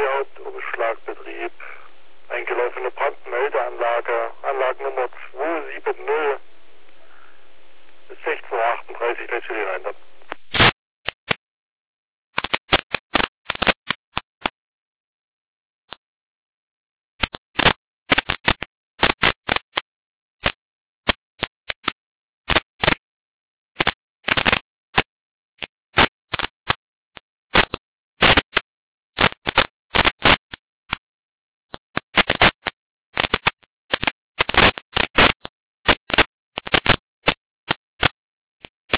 Hauptumschlagbetrieb, eingelaufene Brandmeldeanlage, Anlagennummer 270 bis 16:38 Uhr, gleich für den Einsatz.